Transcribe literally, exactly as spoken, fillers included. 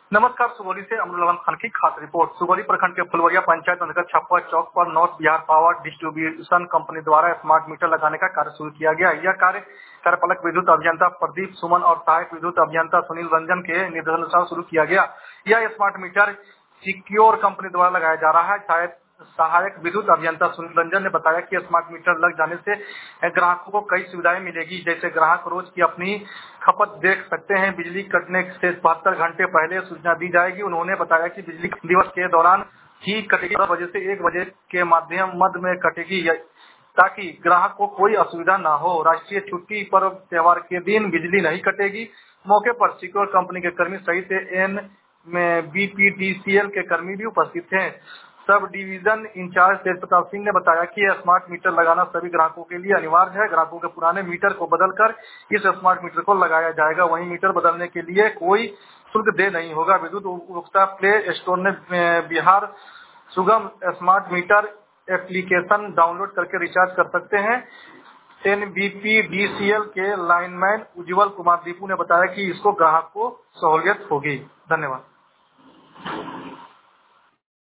नमस्कार। सुगौली से अमरुल आलम खान की खास रिपोर्ट। सुगौली प्रखंड के फुलवरिया पंचायत अंतर्गत छप्पा चौक पर north Bihar power distribution company द्वारा स्मार्ट मीटर लगाने का कार्य शुरू किया गया। यह कार्य कार्यपालक विद्युत अभियंता प्रदीप सुमन और सहायक विद्युत अभियंता सुनील रंजन के निर्देशानुसार शुरू किया गया। यह स्मार्ट मीटर सिक्योर कंपनी द्वारा लगाया जा रहा है। सहायक विद्युत अभियंता सुनील रंजन ने बताया कि स्मार्ट मीटर लग जाने से ग्राहकों को कई सुविधाएं मिलेगी, जैसे ग्राहक रोज की अपनी खपत देख सकते हैं। बिजली कटने से बहत्तर घंटे पहले सूचना दी जाएगी। उन्होंने बताया कि बिजली दिवस के दौरान ही कटेगी, दस बजे से एक बजे के माध्यम मध्य में कटेगी, ताकि ग्राहक को कोई असुविधा न हो। राष्ट्रीय छुट्टी पर्व त्योहार के दिन बिजली नहीं कटेगी। मौके पर सिक्योर कंपनी के कर्मी सहित एन में बीपीडीसीएल के कर्मी भी उपस्थित थे। Sub division in charge Tej Pratap Singh ने बताया कि यह स्मार्ट मीटर लगाना सभी ग्राहकों के लिए अनिवार्य है। ग्राहकों के पुराने मीटर को बदलकर इस स्मार्ट मीटर को लगाया जाएगा। वहीं मीटर बदलने के लिए कोई शुल्क दे नहीं होगा। विद्युत उपभोक्ता प्ले स्टोर ने Bihar Sugam smart meter application download करके रिचार्ज कर सकते हैं। एनबीपीडीसीएल के लाइनमैन उज्जवल कुमार दीपू ने बताया कि इसको ग्राहक को सहूलियत होगी। धन्यवाद।